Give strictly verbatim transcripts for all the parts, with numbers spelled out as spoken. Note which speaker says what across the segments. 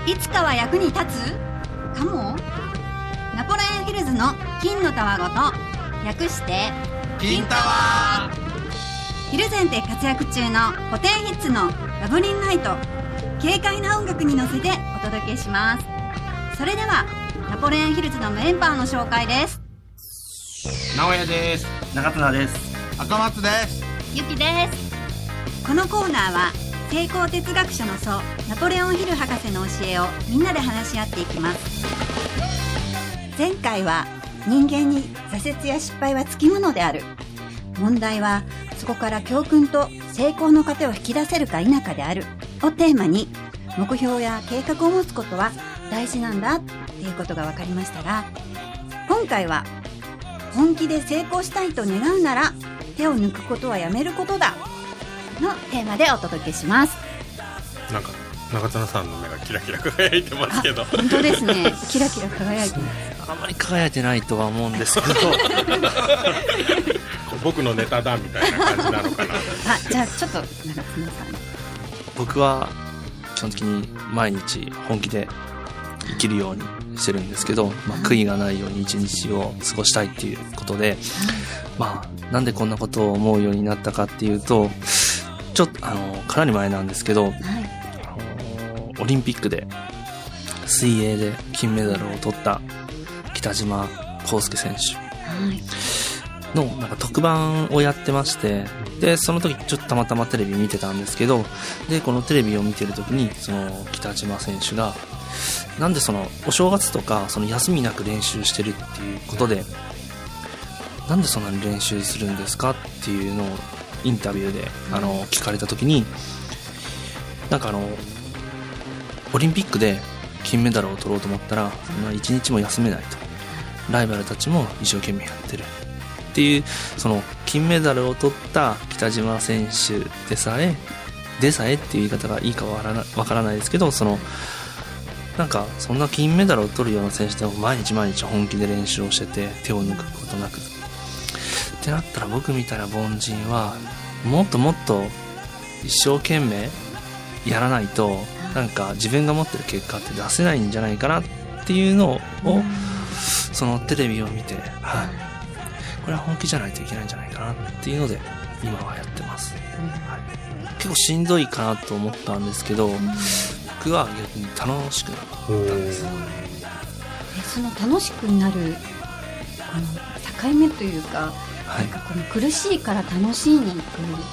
Speaker 1: いつかは役に立つかも。ナポレオンヒルズの金のたわごと略して
Speaker 2: 金タワ
Speaker 1: ヒルゼンで活躍中の古典ヒッツのラブリンナイト、軽快な音楽に乗せてお届けします。それではナポレオンヒルズのメンバーの紹介です。
Speaker 2: 直哉です。
Speaker 3: 中綱です。
Speaker 2: 赤松です。
Speaker 1: ゆきです。このコーナーは成功哲学者の祖ナポレオンヒル博士の教えをみんなで話し合っていきます。前回は人間に挫折や失敗はつきものである、問題はそこから教訓と成功の糧を引き出せるか否かであるをテーマに、目標や計画を持つことは大事なんだっていうことが分かりましたが、今回は本気で成功したいと願うなら手を抜くことはやめることだのテーマでお届けします。
Speaker 4: なんか中綱さんの目がキラキラ輝いてますけど。
Speaker 1: 本当ですね、キラキラ輝いてます。
Speaker 3: あまり輝いてないとは思うんですけど
Speaker 4: 僕のネタだみたいな感じなのかな。
Speaker 1: あ、じゃあちょっと中綱さん。
Speaker 3: 僕は基本的に毎日本気で生きるようにしてるんですけど、まあ、悔いがないように一日を過ごしたいっていうことで、まあ、なんでこんなことを思うようになったかっていうと、ちょっとあのかなり前なんですけど、はい、あのオリンピックで水泳で金メダルを取った北島康介選手のなんか特番をやってまして、でその時ちょっとたまたまテレビ見てたんですけど、でこのテレビを見てる時にその北島選手がなんでそのお正月とかその休みなく練習してるっていうことで、なんでそんなに練習するんですかっていうのをインタビューであの聞かれた時に、なんかあのオリンピックで金メダルを取ろうと思ったら一日も休めないと、ライバルたちも一生懸命やってるっていう、その金メダルを取った北島選手でさえでさえっていう言い方がいいかわからな、わからないですけど、そのなんかそんな金メダルを取るような選手でも毎日毎日本気で練習をしてて手を抜くことなくってなったら、僕みたいな凡人はもっともっと一生懸命やらないとなんか自分が持ってる結果って出せないんじゃないかなっていうのを、そのテレビを見て、はい、これは本気じゃないといけないんじゃないかなっていうので今はやってます、はい、結構しんどいかなと思ったんですけど、僕は逆に楽しくなったんです。
Speaker 1: えその楽しくなるこの境目というか、はい、なんかこの苦しいから楽しいに行く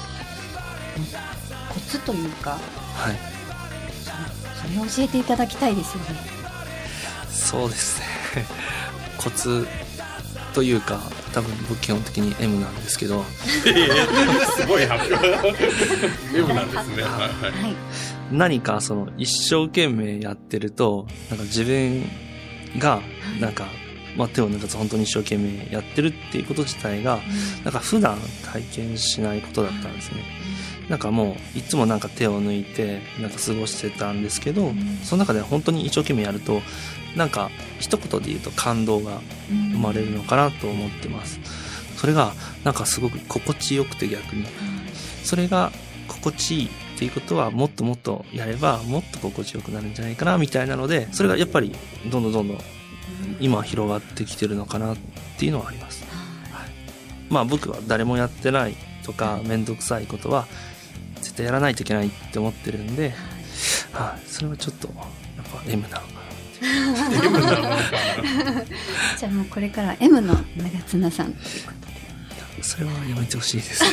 Speaker 1: コツというか、はい、それを教えていただきたいですよね。
Speaker 3: そうですねコツというか、多分僕基本的に エム なんですけど
Speaker 4: すごい発表エム なんですね、はいはい、
Speaker 3: 何かその一生懸命やってると、なんか自分がなんか、まあ、手を抜かず本当に一生懸命やってるっていうこと自体がなんか普段体験しないことだったんですね。なんかもういつもなんか手を抜いてなんか過ごしてたんですけど、その中で本当に一生懸命やるとなんか一言で言うと感動が生まれるのかなと思ってます。それがなんかすごく心地よくて、逆にそれが心地いいっていうことはもっともっとやればもっと心地よくなるんじゃないかなみたいなので、それがやっぱりどんどんどんどん今広がってきてるのかなっていうのはあります、はい、まあ僕は誰もやってないとかめんどくさいことは絶対やらないといけないって思ってるんで、はい、それはちょっとやっぱ エム なのかな
Speaker 4: エム なのかな
Speaker 1: じゃあもうこれから エム の長綱さんということで、
Speaker 3: いやそれはやめてほしいです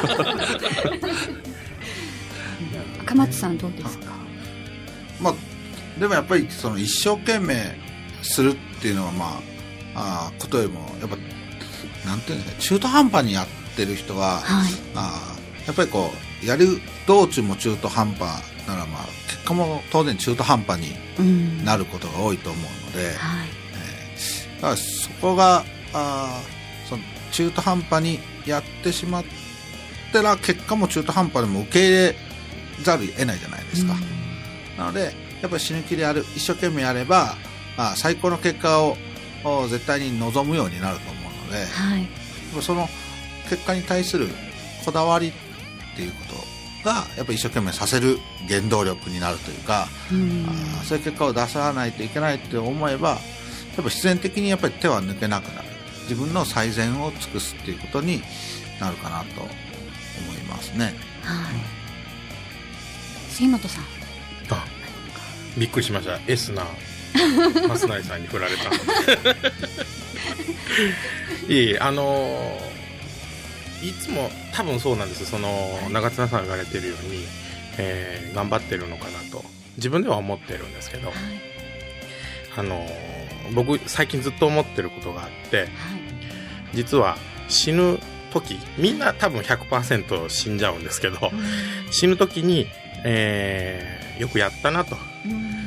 Speaker 1: 赤松さんどうですか？
Speaker 2: まあでもやっぱりその一生懸命するっていうのは、まあ、あことよりもやっぱなんていうんですか、中途半端にやってる人は、はい、あやっぱりこうやる道中も中途半端なら、まあ結果も当然中途半端になることが多いと思うので、うんはいえー、だからそこがあその中途半端にやってしまったら結果も中途半端でも受け入れざるを得ないじゃないですか、うん、なのでやっぱり死ぬ気でやる、一生懸命やれば、まあ、最高の結果を絶対に望むようになると思うので、はい、その結果に対するこだわりっていうこがやっぱり一生懸命させる原動力になるというか、うん、あそういう結果を出さないといけないって思えばやっぱ必然的にやっぱり手は抜けなくなる、自分の最善を尽くすっていうことになるかなと思いますね。
Speaker 1: はい、杉本さん、
Speaker 4: あ、びっくりしました。エスな増成さんに振られたいいあのー、いつも多分そうなんです。その長綱さんが言われているように、えー、頑張ってるのかなと自分では思ってるんですけど、はい、あのー、僕最近ずっと思ってることがあって、はい、実は死ぬ時みんな多分 ひゃくパーセント 死んじゃうんですけど、うん、死ぬ時に、えー、よくやったなと、うん、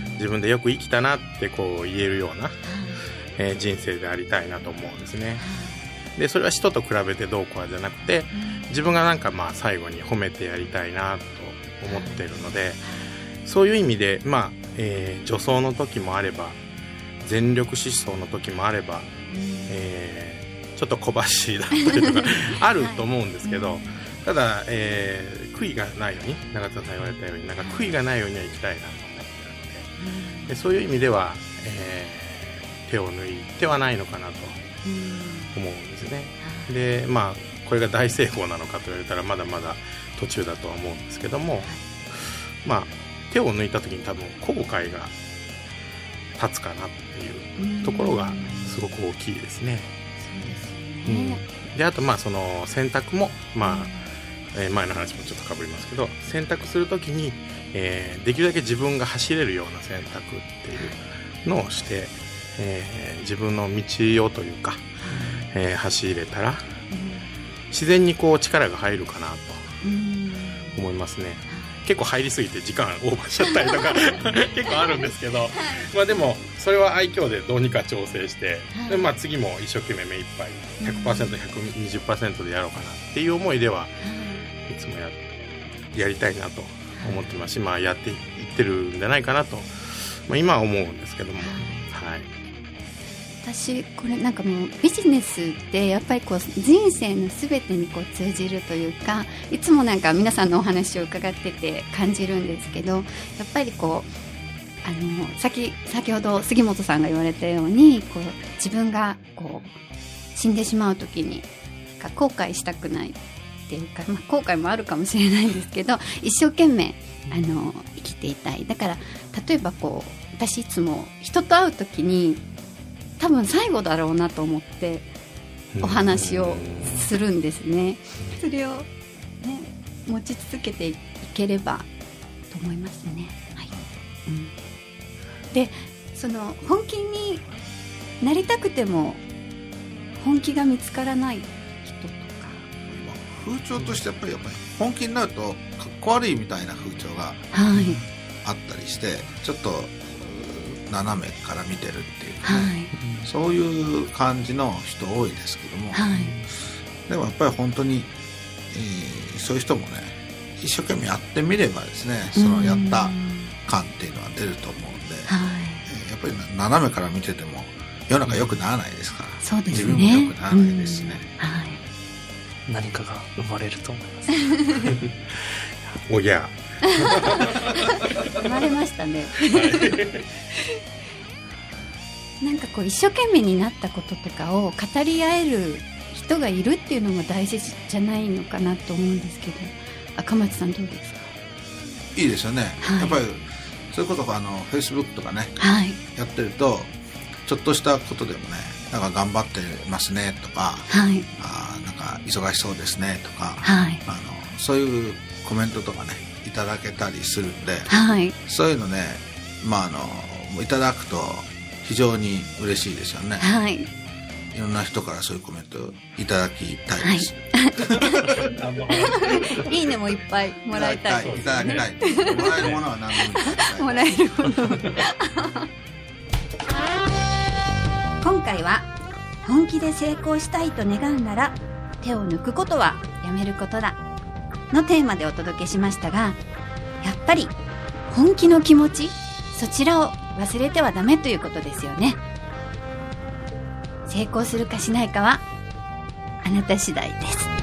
Speaker 4: 自分でよく生きたなってこう言えるような、うんえー、人生でありたいなと思うんですね。でそれは人と比べてどうこうじゃなくて、自分がなんかまあ最後に褒めてやりたいなと思ってるので、そういう意味でまあ、えー、女装の時もあれば全力疾走の時もあれば、えー、ちょっと小走りだったりとかあると思うんですけど、ただ、えー、悔いがないように長田さん言われたようになんか悔いがないようには生きたいなと思ってるので、でそういう意味では、えー手を抜いてはないのかなと思うんですね。でまあこれが大成功なのかと言われたらまだまだ途中だとは思うんですけども、まあ手を抜いた時に多分後悔が立つかなっていうところがすごく大きいですね。そうですね。うん、であとまあその選択もまあ、えー、前の話もちょっとかぶりますけど、選択する時に、えー、できるだけ自分が走れるような選択っていうのをしてえー、自分の道をというか、えー、走れたら、うん、自然にこう力が入るかなと思いますね。結構入りすぎて時間オーバーしちゃったりとか結構あるんですけど、まあ、でもそれは愛嬌でどうにか調整して、で、まあ、次も一生懸命目いっぱい ひゃくパーセント、ひゃくにじゅっパーセント でやろうかなっていう思いではいつも や, やりたいなと思ってますし、まあ、やっていってるんじゃないかなと、まあ、今は思うんですけども、はい。
Speaker 1: 私これなんかもうビジネスってやっぱりこう人生のすべてにこう通じるというか、いつもなんか皆さんのお話を伺ってて感じるんですけど、やっぱりこうあの 先, 先ほど杉本さんが言われたようにこう自分がこう死んでしまう時に後悔したくないっていうか、まあ、後悔もあるかもしれないんですけど一生懸命あの生きていたい。だから例えばこう私いつも人と会う時に多分最後だろうなと思ってお話をするんですね。それを、ね、持ち続けていければと思いますね。はい。うん、でその本気になりたくても本気が見つからない人とか、
Speaker 2: 風潮としてやっぱりやっぱり本気になるとかっこ悪いみたいな風潮があったりして、はい、ちょっと斜めから見てるっていう、ね、はい、そういう感じの人多いですけども、はい、でもやっぱり本当に、えー、そういう人もね一生懸命やってみればですね、そのやった感っていうのは出ると思うんで、はい、えー、やっぱり斜めから見てても世の中良くならないですから、
Speaker 1: そうですね、
Speaker 2: 自分も良くならないですしね、
Speaker 3: はい、何かが生まれると思います
Speaker 4: おや
Speaker 1: 生まれましたね、はい、なんかこう一生懸命になったこととかを語り合える人がいるっていうのも大事じゃないのかなと思うんですけど、赤松さんどうですか？
Speaker 2: いいですよね、はい、やっぱりそういうことをあの Facebook とかね、はい、やってるとちょっとしたことでもね、なんか頑張ってますねとか、はい、あなんか忙しそうですねとか、はい、あのそういうコメントとかねいただけたりするんで、はい、そういうのね、まあ、あのいただくと非常に嬉しいですよね、はい、いろんな人からそういうコメントいただきたいです、
Speaker 1: はい、いいねもいっぱいもらいたい、
Speaker 2: いただきたい、もらえるものは何でもいい
Speaker 1: もらえるもの今回は本気で成功したいと願うなら手を抜くことはやめることだのテーマでお届けしましたが、やっぱり本気の気持ち、そちらを忘れてはダメということですよね。成功するかしないかはあなた次第です。